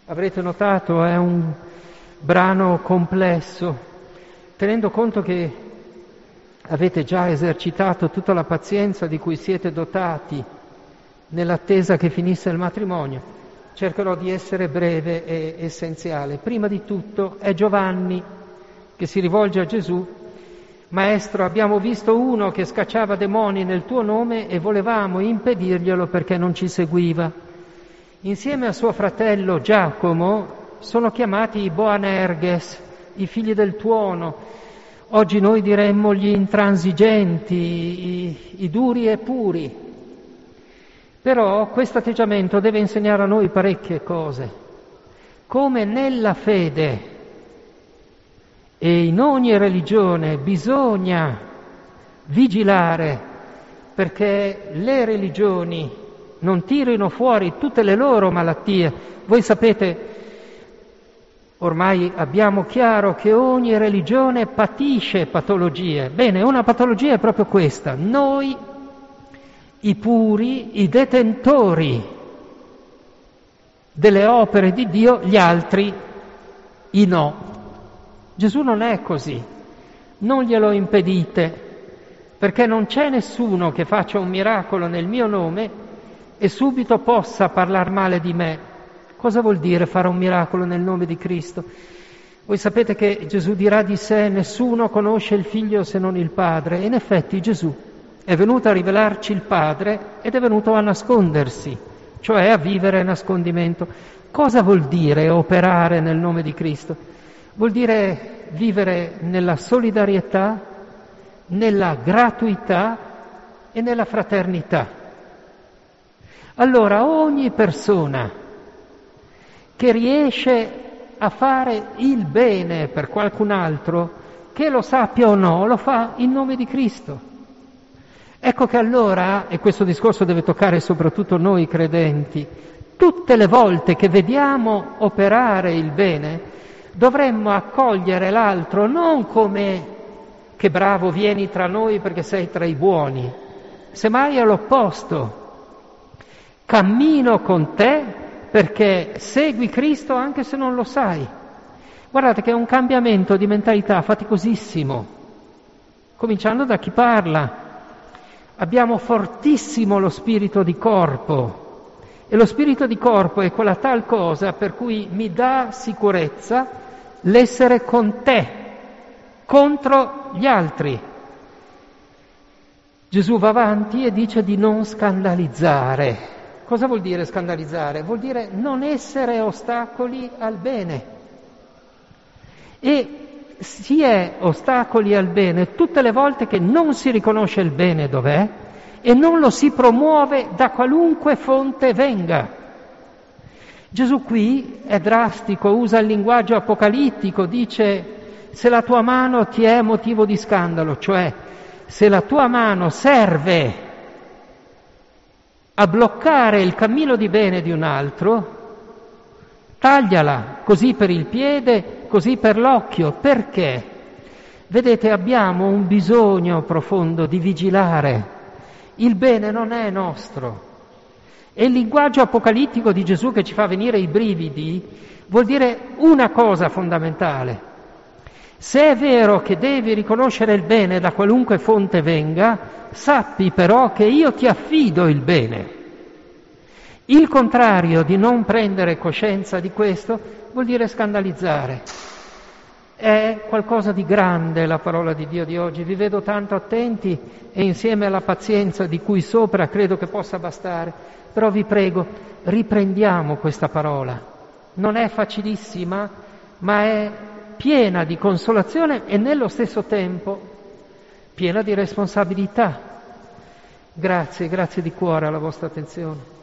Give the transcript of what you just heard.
Avrete notato, è un brano complesso, tenendo conto che avete già esercitato tutta la pazienza di cui siete dotati nell'attesa che finisse il matrimonio. Cercherò di essere breve e essenziale. Prima di tutto è Giovanni che si rivolge a Gesù: Maestro, abbiamo visto uno che scacciava demoni nel tuo nome e volevamo impedirglielo perché non ci seguiva. Insieme a suo fratello Giacomo sono chiamati i Boanerges, i figli del tuono. Oggi noi diremmo gli intransigenti, i duri e puri. Però questo atteggiamento deve insegnare a noi parecchie cose. Come nella fede e in ogni religione bisogna vigilare perché le religioni non tirino fuori tutte le loro malattie. Voi sapete, ormai abbiamo chiaro che ogni religione patisce patologie. Bene, una patologia è proprio questa: noi, i puri, i detentori delle opere di Dio, gli altri, i no. Gesù non è così, non glielo impedite, perché non c'è nessuno che faccia un miracolo nel mio nome e subito possa parlare male di me. Cosa vuol dire fare un miracolo nel nome di Cristo? Voi sapete che Gesù dirà di sé: nessuno conosce il Figlio se non il Padre. E in effetti Gesù è venuto a rivelarci il Padre ed è venuto a nascondersi, cioè a vivere nascondimento. Cosa vuol dire operare nel nome di Cristo? Vuol dire vivere nella solidarietà, nella gratuità e nella fraternità. Allora ogni persona che riesce a fare il bene per qualcun altro, che lo sappia o no, lo fa in nome di Cristo. Ecco che allora, e questo discorso deve toccare soprattutto noi credenti, tutte le volte che vediamo operare il bene, dovremmo accogliere l'altro non come che bravo vieni tra noi perché sei tra i buoni, semmai all'opposto. Cammino con te perché segui Cristo anche se non lo sai. Guardate che è un cambiamento di mentalità faticosissimo, cominciando da chi parla. Abbiamo fortissimo lo spirito di corpo e lo spirito di corpo è quella tal cosa per cui mi dà sicurezza l'essere con te, contro gli altri. Gesù va avanti e dice di non scandalizzare. Cosa vuol dire scandalizzare? Vuol dire non essere ostacoli al bene. E si è ostacoli al bene tutte le volte che non si riconosce il bene dov'è e non lo si promuove da qualunque fonte venga. Gesù qui è drastico, usa il linguaggio apocalittico, dice: se la tua mano ti è motivo di scandalo, cioè se la tua mano serve a bloccare il cammino di bene di un altro, tagliala, così per il piede, così per l'occhio. Perché? Vedete, abbiamo un bisogno profondo di vigilare. Il bene non è nostro. E il linguaggio apocalittico di Gesù, che ci fa venire i brividi, vuol dire una cosa fondamentale. Se è vero che devi riconoscere il bene da qualunque fonte venga, sappi però che io ti affido il bene. Il contrario di non prendere coscienza di questo vuol dire scandalizzare. È qualcosa di grande la parola di Dio di oggi. Vi vedo tanto attenti e insieme alla pazienza di cui sopra credo che possa bastare. Però vi prego, riprendiamo questa parola. Non è facilissima, ma è piena di consolazione e nello stesso tempo piena di responsabilità. Grazie di cuore alla vostra attenzione.